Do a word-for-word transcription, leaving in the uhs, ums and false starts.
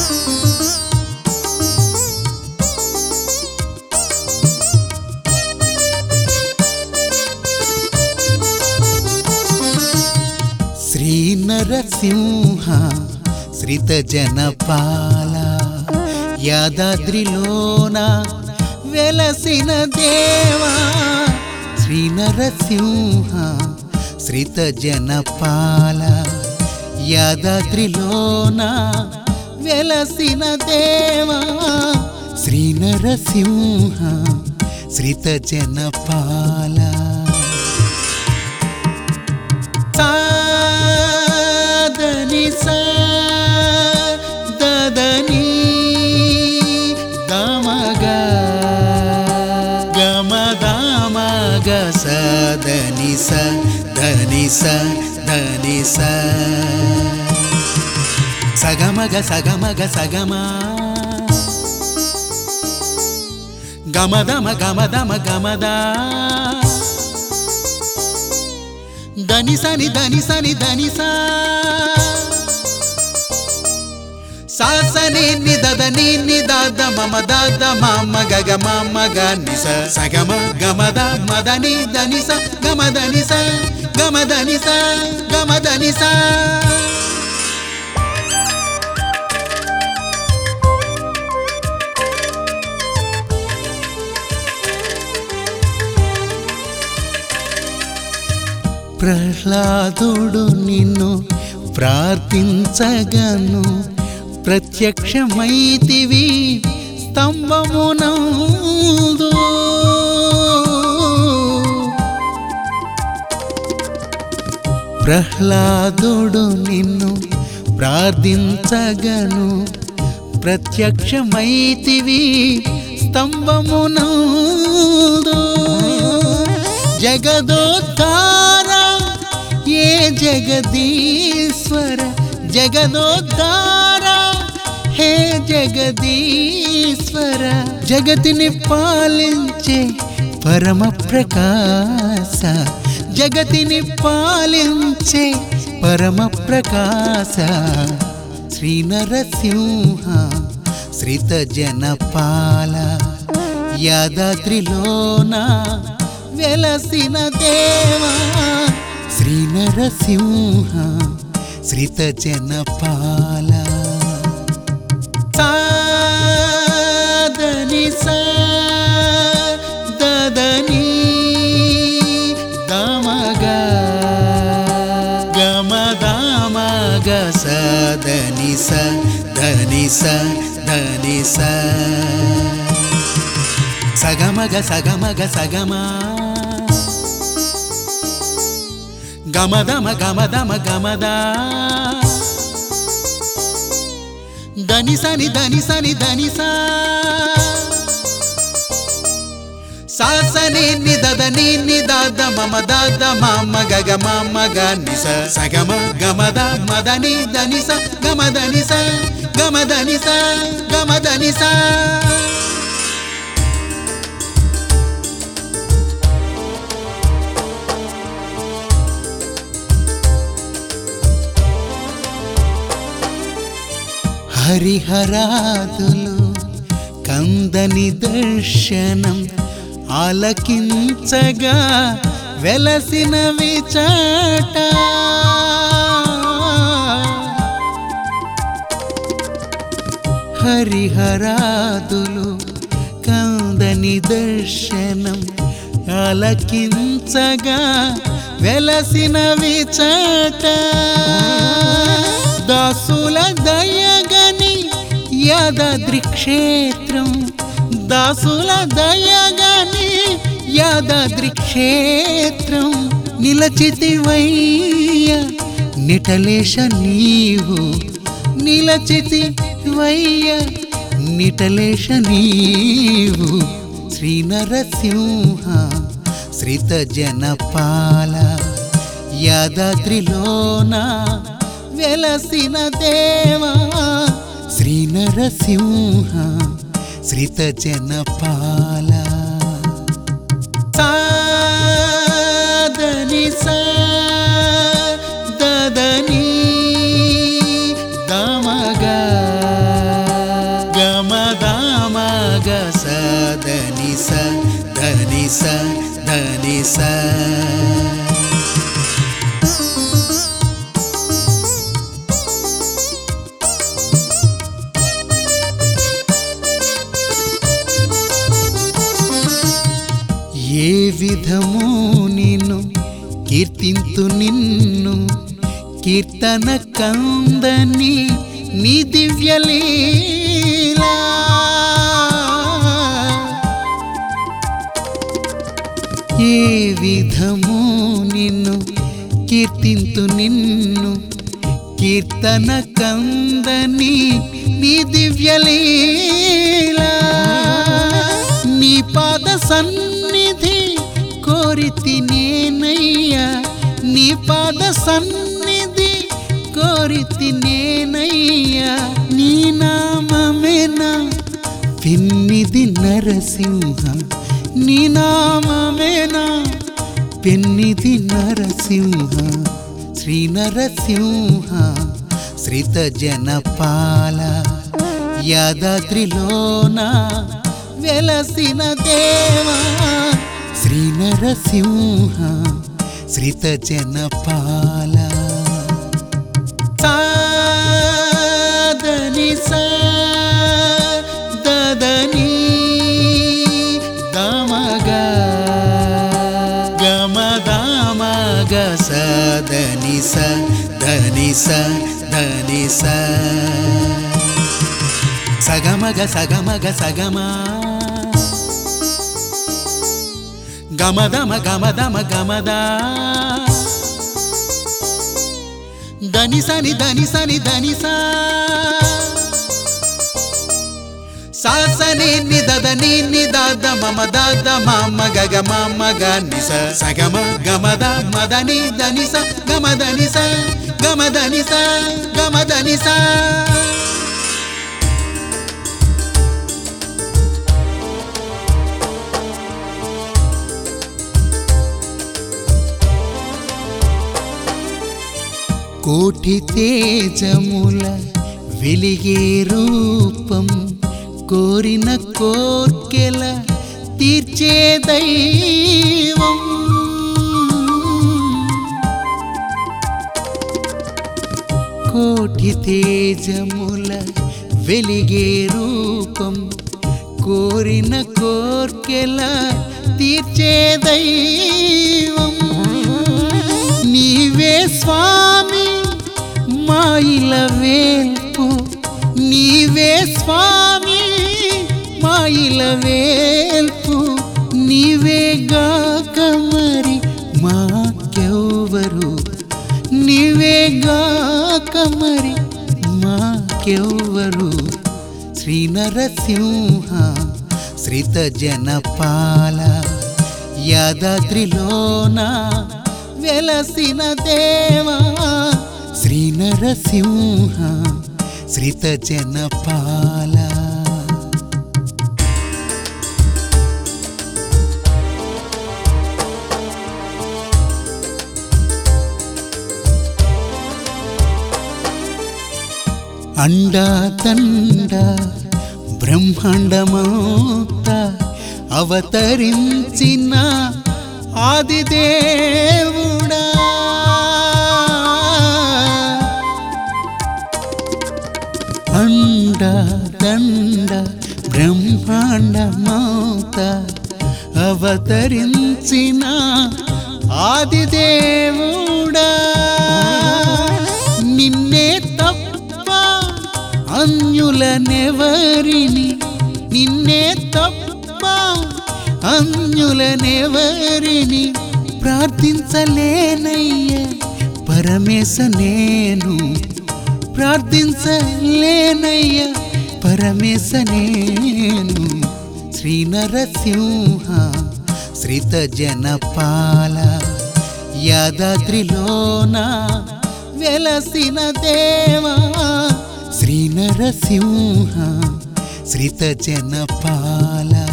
శ్రీ నరసింహ శ్రిత జనపాల యాదాద్రిలోన వెలసిన దేవా శ్రీ నరసింహ శ్రిత జనపాల యాదాద్రిలోన వెలసిన దేవా శ్రీ నరసింహ శ్రిత జనపాల సాదని సా దదని దమగ గమదమగ సదని స ధని స ధని స సగమగ సగమగ సగమ గమదమ గమదమ గమద దని సని దని సని దని సా సాసని నిదద ని నిదద మమ దద మమ గగ మమ గ ని స సగమ గమద మదని దని స గమదని స గమదని స గమదని స ప్రహ్లాదుడు నిన్ను ప్రార్థించగను ప్రత్యక్షమైతివి స్తంభమునందు ప్రహ్లాదుడు నిన్ను ప్రార్థించగను ప్రత్యక్షమైతివి స్తంభమునందు జగదోద్ధార ఏ జగదీశ్వర జగదోద్ధార హే జగదీశ్వర జగతిని పాలించే పరమ ప్రకాశ జగతిని పాలించే పరమ ప్రకాశ శ్రీ నరసింహ శ్రిత జనపాల యాదాద్రిలోన వెలసిన దేవా శ్రీ నరసింహ శ్రిత జనపాల సాదని సా దదని దమగ గమదమగ సదని స ధని స ధని స సగమగ సగమగ సగమ గమదమ గమదమ గమద దని సని దని సని దని సా సాసని నిదద ని నిదద మమ దద మమ గగ మమ గ ని స సగమ గమద మదని దని స గమదని స గమదని స గమదని స హరిహరాదులు కందని దర్శనం ఆలకించగా వెలసిన విచాట హరిహరాదులు కందని దర్శనం ఆలకించగా వెలసిన విచాట దాసుల దయగని యాదాద్రి క్షేత్రం దాసుల దయగని యాదాద్రి క్షేత్రం నిలచితివయ్య నిటలేశ నీవు నిలచితివయ్య నిటలేశ నీవు శ్రీ నరసింహ శ్రిత జనపాల యాదాద్రిలోన వెలసిన దేవా శ్రీ నరసింహ శ్రిత జనపాల సాదని సా దదని దమగ విధము నిన్ను కీర్తింతు నిన్ను కీర్తన కందని నీ దివ్యలీలా ఏ విధము నిన్ను కీర్తింతు నిన్ను కీర్తన కందని నీ దివ్యలీలా నీ పాద సన్నిధి కోరితి నేనయ్యా నీ పాద సన్నిధి కోరితి నేనయ్యా నీ నామమేనా పెన్నిది నరసింహ నీ నామమేనా పెన్నిది నరసింహ శ్రీ నరసింహ శ్రీత జనపాల యాదాద్రిలోన వెలసిన దేవా శ్రీ నరసింహ శ్రీత జనపాల సాదని సదని దమగ గమదమగ సదని సదని సదని స సగమగ సగమగ సగమ గమదమ గమదమ గమద ధనిసని ధనిసని ధనిస సాసని నిదని నిదాద మమ దాద మమ గగ మమ గనిస సగమ గమద మదని ధనిస గమదనిస గమదనిస గమదనిస కోటి తేజముల వెలిగే రూపం కోరిన కోర్కెల తీర్చే దైవం కోటి తేజముల వెలిగే రూపం కోరిన కోర్కెల తీర్చే దైవం నీవే స్వామి మాయిల వేల్పు నీవే స్వామి మాయిల వేల్పు నీవే గాక మరి మాకెవ్వరు నీవే గాక మరి మాకెవ్వరు శ్రీ నరసింహ శ్రీత జనపాల యాదాద్రిలోన వెలసిన దేవా శ్రీ నరసింహ శ్రీత జనపాల అండా తండ బ్రహ్మాండమౌత అవతరించిన ఆదిదేవుడా అండ దండ బ్రహ్మాండమౌత అవతరించిన ఆదిదేవుడా నిన్నే తప్ప అన్యులనెవరిని నిన్నే తప్ప అన్యులనెవరిని ప్రార్థించలేనయ్య పరమేశ నేను ప్రార్థించలేనయ్య పరమేశ నేను శ్రీ నరసింహ శ్రీత జనపాల యాదాద్రిలోన వెలసిన దేవా శ్రీ నరసింహ శ్రీత జనపాల